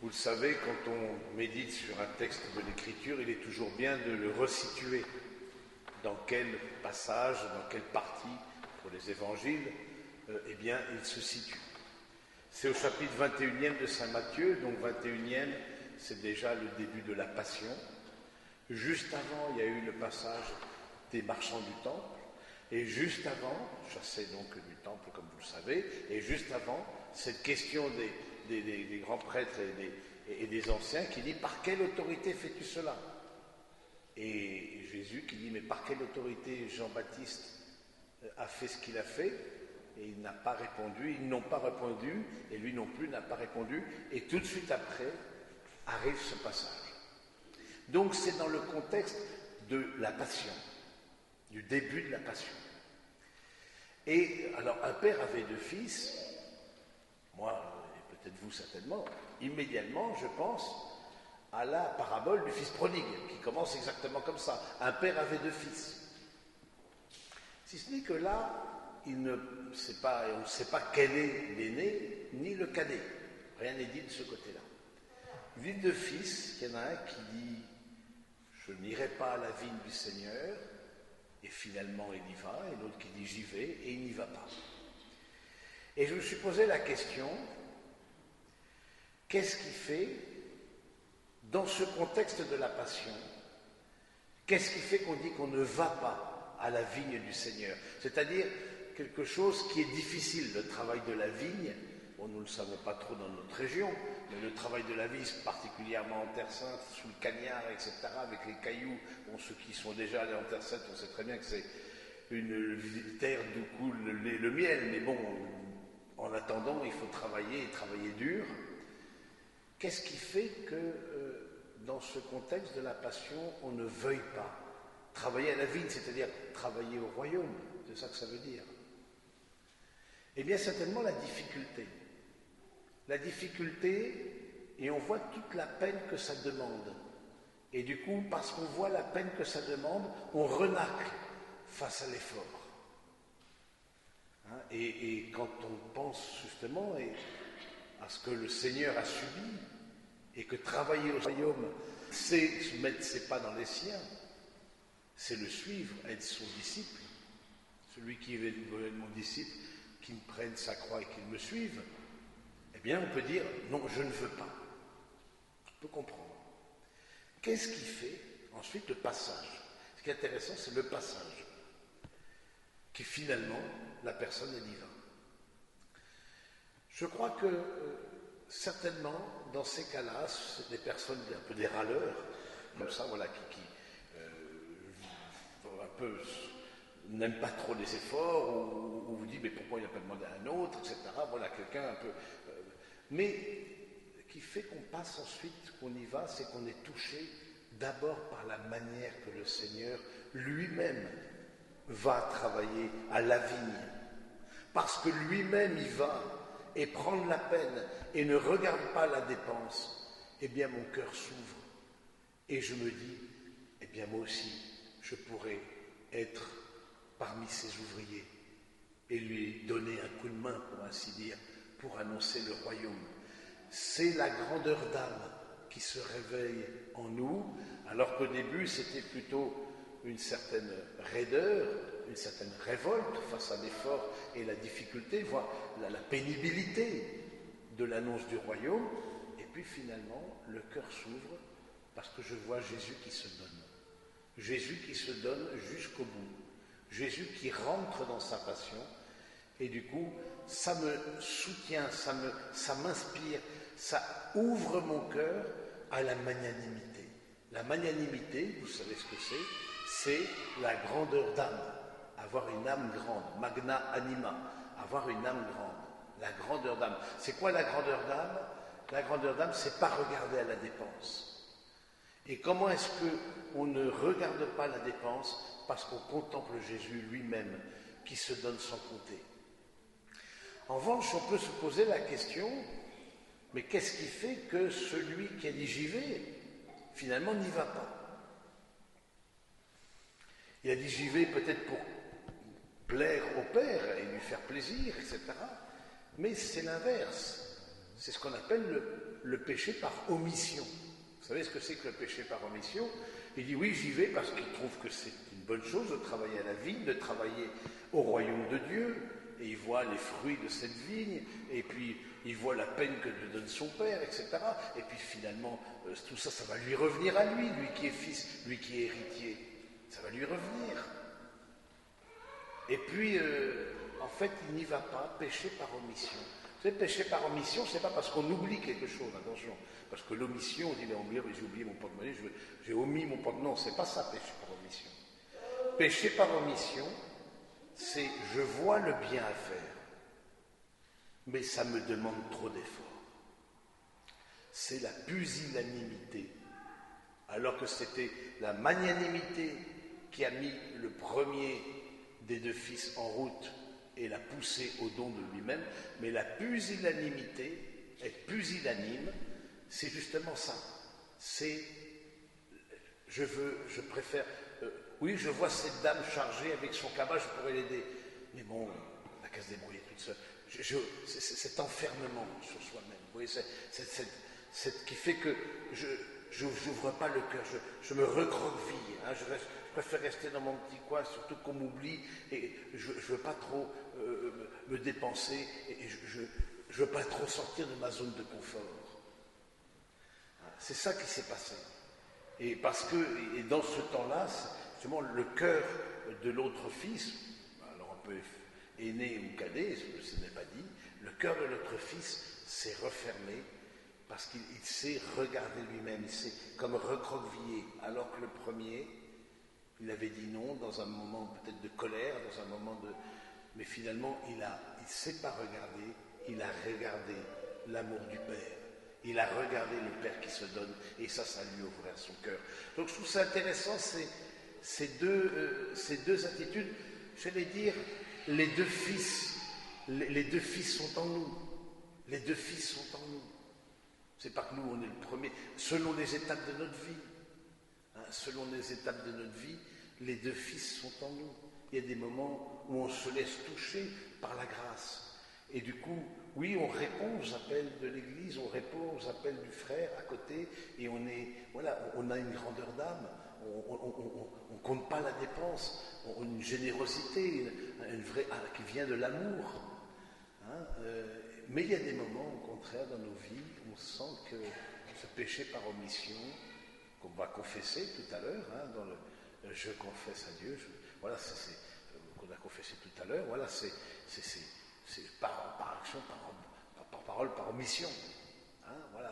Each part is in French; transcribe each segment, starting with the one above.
Vous le savez, quand on médite sur un texte de l'Écriture, il est toujours bien de le resituer. Dans quel passage, dans quelle partie, pour les évangiles, eh bien, il se situe. C'est au chapitre 21e de Saint Matthieu, donc 21e, c'est déjà le début de la Passion. Juste avant, il y a eu le passage des marchands du temple, et juste avant, chassaient donc du temple, comme vous le savez, et juste avant, cette question des grands prêtres et des anciens qui dit « Par quelle autorité fais-tu cela ?» Et Jésus qui dit « Mais par quelle autorité Jean-Baptiste a fait ce qu'il a fait ?» Et il n'a pas répondu, ils n'ont pas répondu, et lui non plus n'a pas répondu, et tout de suite après arrive ce passage. Donc c'est dans le contexte de la Passion, du début de la Passion. Et alors un père avait deux fils, moi et peut-être vous certainement, immédiatement je pense à la parabole du fils prodigue, qui commence exactement comme ça. Un père avait deux fils. Si ce n'est que là, on ne sait pas quel est l'aîné ni le cadet. Rien n'est dit de ce côté-là. Il y a deux fils, il y en a un qui dit « Je n'irai pas à la vigne du Seigneur », et finalement il y va, et l'autre qui dit « J'y vais », et il n'y va pas. Et je me suis posé la question, qu'est-ce qui fait, dans ce contexte de la Passion, qu'est-ce qui fait qu'on dit qu'on ne va pas à la vigne du Seigneur? C'est-à-dire quelque chose qui est difficile, le travail de la vigne. Bon, nous ne le savons pas trop dans notre région, mais le travail de la vigne, particulièrement en Terre Sainte, sous le cagnard, etc., avec les cailloux, bon, ceux qui sont déjà allés en Terre Sainte, on sait très bien que c'est une terre d'où coule le miel, mais bon, en attendant, il faut travailler et travailler dur. Qu'est-ce qui fait que, dans ce contexte de la Passion, on ne veuille pas travailler à la vigne, c'est-à-dire travailler au royaume? C'est ça que ça veut dire. Eh bien, certainement la difficulté. La difficulté, et on voit toute la peine que ça demande. Et du coup, parce qu'on voit la peine que ça demande, on renacle face à l'effort. Hein, et quand on pense justement à ce que le Seigneur a subi, et que travailler au royaume, c'est mettre ses pas dans les siens, c'est le suivre, être son disciple. Celui qui veut être mon disciple, qu'il me prenne sa croix et qu'il me suive, eh bien on peut dire non, je ne veux pas. On peut comprendre. Qu'est-ce qui fait ensuite le passage? Ce qui est intéressant, c'est le passage, qui finalement, la personne elle y va. Je crois que certainement, dans ces cas-là, c'est des personnes un peu des râleurs, comme ça, voilà, qui un peu n'aime pas trop les efforts, ou vous dit mais pourquoi il n'a pas demandé à un autre, etc. Voilà, quelqu'un un peu... mais qui fait qu'on passe ensuite, qu'on y va, c'est qu'on est touché d'abord par la manière que le Seigneur lui-même va travailler à la vigne. Parce que lui-même y va et prendre la peine et ne regarde pas la dépense, eh bien mon cœur s'ouvre. Et je me dis, eh bien moi aussi, je pourrais être parmi ces ouvriers et lui donner un coup de main, pour ainsi dire, pour annoncer le royaume. C'est la grandeur d'âme qui se réveille en nous, alors qu'au début c'était plutôt une certaine raideur, une certaine révolte face à l'effort et la difficulté, voire la pénibilité de l'annonce du royaume. Et puis finalement, le cœur s'ouvre parce que je vois Jésus qui se donne. Jésus qui se donne jusqu'au bout. Jésus qui rentre dans sa passion. Et du coup, ça me soutient, ça m'inspire, ça ouvre mon cœur à la magnanimité. La magnanimité, vous savez ce que c'est la grandeur d'âme. Avoir une âme grande, magna anima, avoir une âme grande, la grandeur d'âme. C'est quoi la grandeur d'âme? La grandeur d'âme, c'est pas regarder à la dépense. Et comment est-ce qu'on ne regarde pas la dépense? Parce qu'on contemple Jésus lui-même, qui se donne sans compter. En revanche, on peut se poser la question, mais qu'est-ce qui fait que celui qui a dit j'y vais, finalement n'y va pas? Il a dit j'y vais peut-être pour plaire au Père et lui faire plaisir, etc. Mais c'est l'inverse. C'est ce qu'on appelle le péché par omission. Vous savez ce que c'est que le péché par omission? Il dit oui, j'y vais parce qu'il trouve que c'est une bonne chose de travailler à la vigne, de travailler au royaume de Dieu, et il voit les fruits de cette vigne, et puis il voit la peine que lui donne son père, etc. Et puis finalement, tout ça, ça va lui revenir à lui, lui qui est fils, lui qui est héritier. Ça va lui revenir. Et puis, en fait, il n'y va pas, péché par omission. Vous savez, péché par omission, c'est pas parce qu'on oublie quelque chose, attention. Parce que l'omission, on dit, j'ai oublié mon porte-monnaie, j'ai omis mon porte-monnaie. Non, c'est pas ça, péché par omission. Péché par omission, c'est je vois le bien à faire, mais ça me demande trop d'efforts. C'est la pusillanimité, alors que c'était la magnanimité qui a mis le premier des deux fils en route et l'a poussé au don de lui-même, mais la pusillanimité, être pusillanime, c'est justement ça. C'est, je préfère, oui, je vois cette dame chargée avec son cabas, je pourrais l'aider, mais bon, on n'a qu'à se débrouiller toute seule. C'est cet enfermement sur soi-même, vous voyez, c'est qui fait que je n'ouvre pas le cœur, je me recroqueville, hein, je préfère rester dans mon petit coin, surtout qu'on m'oublie, et je ne veux pas trop me dépenser, et je ne veux pas trop sortir de ma zone de confort. C'est ça qui s'est passé. Et parce que, et dans ce temps-là, justement, le cœur de l'autre fils, alors un peu aîné ou cadet, ce n'est pas dit, le cœur de l'autre fils s'est refermé parce qu'il s'est regardé lui-même, il s'est comme recroquevillé, alors que le premier, il avait dit non dans un moment peut-être de colère, dans un moment de... Mais finalement, il ne s'est pas regardé, il a regardé l'amour du Père. Il a regardé le Père qui se donne, et ça lui a ouvert son cœur. Donc je trouve ça intéressant, ces deux attitudes. J'allais dire, les deux fils sont en nous. Les deux fils sont en nous. C'est pas que nous, on est le premier, selon les étapes de notre vie. Selon les étapes de notre vie, les deux fils sont en nous. Il y a des moments où on se laisse toucher par la grâce. Et du coup, oui, on répond aux appels de l'Église, on répond aux appels du frère à côté, et on a une grandeur d'âme, on ne compte pas la dépense, on a une générosité, qui vient de l'amour. Mais il y a des moments, au contraire, dans nos vies, où on sent que ce péché par omission, qu'on va confesser tout à l'heure, dans le je confesse à Dieu, qu'on a confessé tout à l'heure, voilà, c'est par action, par parole, par omission. Voilà,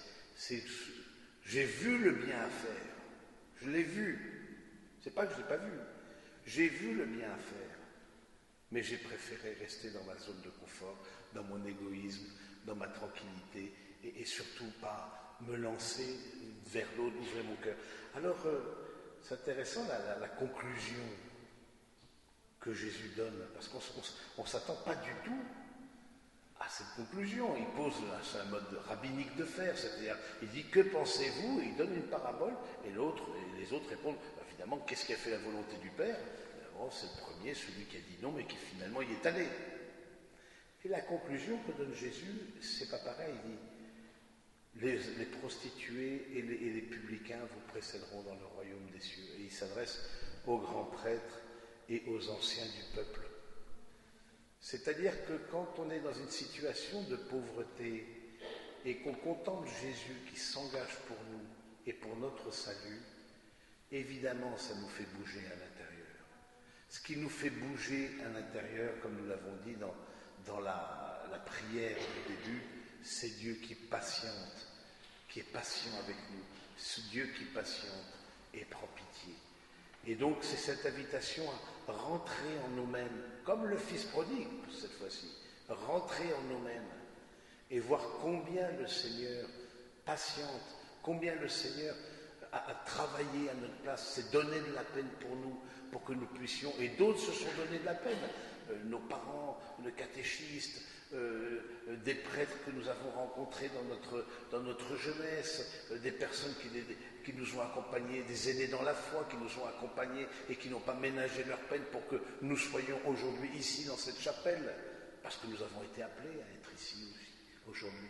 j'ai vu le bien à faire, je l'ai vu, c'est pas que je ne l'ai pas vu, j'ai vu le bien à faire, mais j'ai préféré rester dans ma zone de confort, dans mon égoïsme, dans ma tranquillité, et surtout pas me lancer vers l'autre, ouvrir mon cœur. Alors, c'est intéressant la conclusion que Jésus donne, parce qu'on ne s'attend pas du tout à cette conclusion. Il pose, c'est un mode rabbinique de faire, c'est-à-dire, il dit, que pensez-vous? Il donne une parabole, et les autres répondent, évidemment, qu'est-ce qui a fait la volonté du Père? Bon, c'est le premier, celui qui a dit non, mais qui finalement y est allé. Et la conclusion que donne Jésus, c'est pas pareil, il dit, les prostituées et les publicains vous précéderont dans le royaume des cieux. Et il s'adresse aux grands prêtres et aux anciens du peuple. C'est-à-dire que quand on est dans une situation de pauvreté et qu'on contemple Jésus qui s'engage pour nous et pour notre salut, évidemment ça nous fait bouger à l'intérieur. Ce qui nous fait bouger à l'intérieur, comme nous l'avons dit dans la prière du début, c'est Dieu qui patiente, qui est patient avec nous. C'est Dieu qui patiente et prend pitié. Et donc c'est cette invitation à rentrer en nous-mêmes, comme le Fils prodigue cette fois-ci, rentrer en nous-mêmes et voir combien le Seigneur patiente, combien le Seigneur a travaillé à notre place, s'est donné de la peine pour nous, pour que nous puissions, et d'autres se sont donné de la peine, nos parents, le catéchiste, des prêtres que nous avons rencontrés dans notre jeunesse, des personnes qui nous ont accompagnés, des aînés dans la foi qui nous ont accompagnés et qui n'ont pas ménagé leur peine pour que nous soyons aujourd'hui ici dans cette chapelle, parce que nous avons été appelés à être ici aussi, aujourd'hui.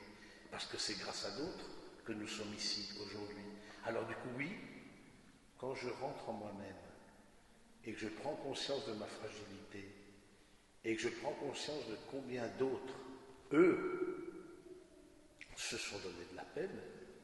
parce que c'est grâce à d'autres que nous sommes ici aujourd'hui. Alors du coup, oui, quand je rentre en moi-même et que je prends conscience de ma fragilité et que je prends conscience de combien d'autres, eux, se sont donné de la peine,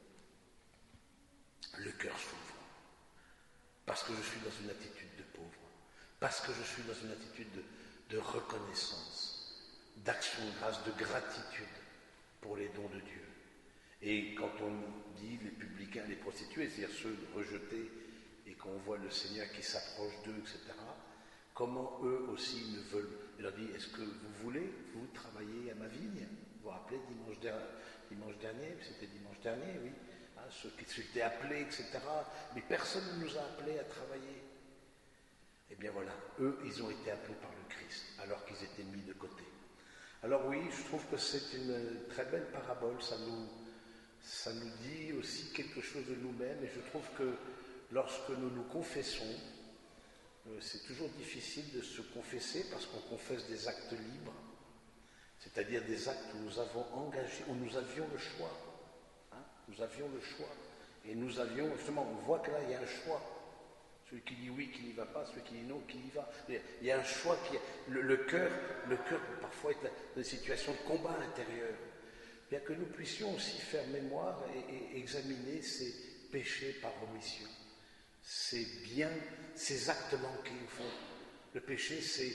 le cœur s'ouvre. Parce que je suis dans une attitude de pauvre, parce que je suis dans une attitude de reconnaissance, d'action de grâce, de gratitude pour les dons de Dieu. Et quand on dit les publicains, les prostituées, c'est-à-dire ceux rejetés, et qu'on voit le Seigneur qui s'approche d'eux, etc., comment eux aussi ne veulent. Il leur dit, est-ce que vous voulez, vous, travailler à ma vigne? Vous vous rappelez, dimanche dernier, c'était dimanche dernier, oui, hein, ceux qui étaient appelés, etc., mais personne ne nous a appelés à travailler. Eh bien voilà, eux, ils ont été appelés par le Christ, alors qu'ils étaient mis de côté. Alors oui, je trouve que c'est une très belle parabole, ça nous dit aussi quelque chose de nous-mêmes, et je trouve que lorsque nous nous confessons, c'est toujours difficile de se confesser parce qu'on confesse des actes libres, c'est-à-dire des actes où nous avons engagé, où nous avions le choix. Hein, nous avions le choix. Et nous avions, justement, on voit que là, il y a un choix. Celui qui dit oui, qui n'y va pas, celui qui dit non, qui y va. Il y a un choix qui. Le cœur parfois être dans une situation de combat intérieur. Bien que nous puissions aussi faire mémoire et examiner ces péchés par omission. Ces biens, ces actes manqués au fond. Le péché, c'est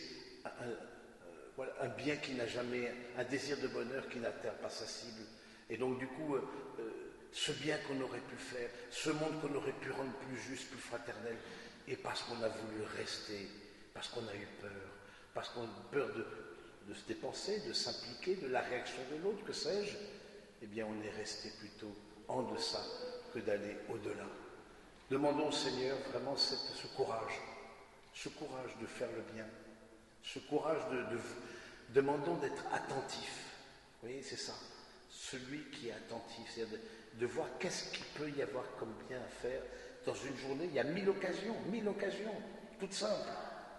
un bien qui n'a jamais, un désir de bonheur qui n'atteint pas sa cible. Et donc du coup, ce bien qu'on aurait pu faire, ce monde qu'on aurait pu rendre plus juste, plus fraternel, et parce qu'on a voulu rester, parce qu'on a eu peur, parce qu'on a peur de se dépenser, de s'impliquer, de la réaction de l'autre, que sais-je, eh bien on est resté plutôt en deçà que d'aller au-delà. Demandons au Seigneur vraiment ce courage de faire le bien, ce courage demandons d'être attentif. Vous voyez, c'est ça, celui qui est attentif, c'est-à-dire de voir qu'est-ce qu'il peut y avoir comme bien à faire. Dans une journée, il y a 1000 occasions, toutes simples.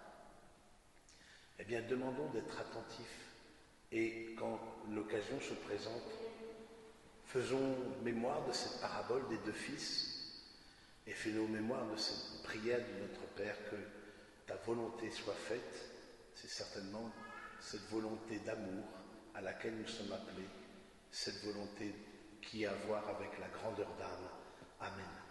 Eh bien, demandons d'être attentifs. Et quand l'occasion se présente, faisons mémoire de cette parabole des deux fils et faisons mémoire de cette prière de notre Père, que ta volonté soit faite. C'est certainement cette volonté d'amour à laquelle nous sommes appelés, cette volonté qui a à voir avec la grandeur d'âme. Amen.